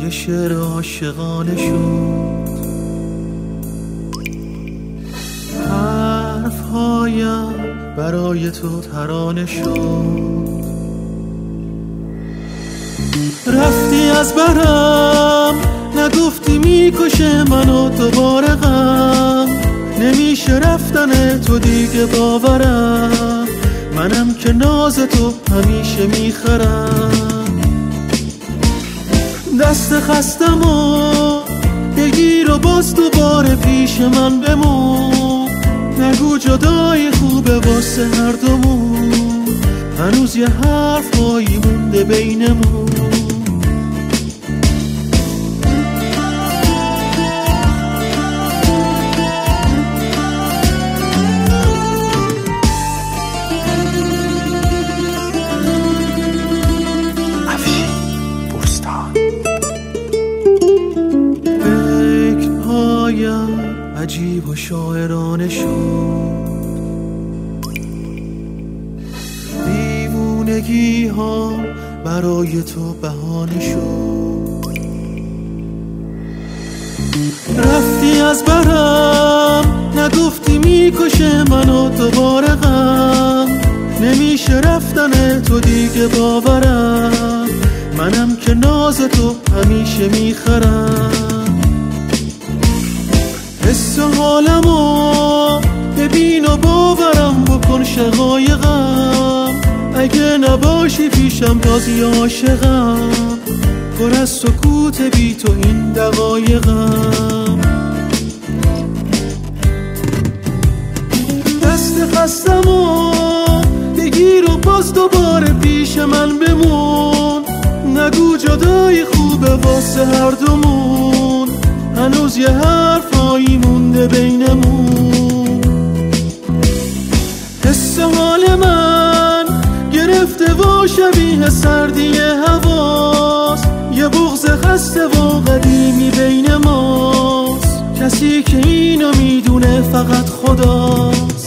یه شعر عاشقانه شد. حرفهایم برای تو ترانه شد. رفتی از برم، نگفتی میکشه منو دوباره غم. نمیشه رفتن تو دیگه باورم، منم که ناز تو همیشه میخرم. دست خستم و بگیر و باز دوباره پیش من بمون. نگو جدای خوبه واسه هر دومون، هنوز یه حرفایی مونده بینمون. عجیب و شاعرانه شد. دیوونگی ها برای تو بهانه شد. رفتی از برم، نگفتی میکشه منو دوباره غم. نمیشه رفتن تو دیگه باورم، منم که ناز تو همیشه میخرم. حس حالمو ببین و باورم بکن شقایقم. اگه نباشی پیشم تازی عاشقم، پر از سکوت بی تو این دقایقم. دست خستمو بگیر و باز دوباره پیش من بمون. نگو جدای خوبه واسه هر دومون، هنوز یه حرفایی مونده بینمون. حس حال من گرفته و شبیه سردی هواست. یه بغض خسته و قدیمی بین ماست، کسی که اینو میدونه فقط خداست.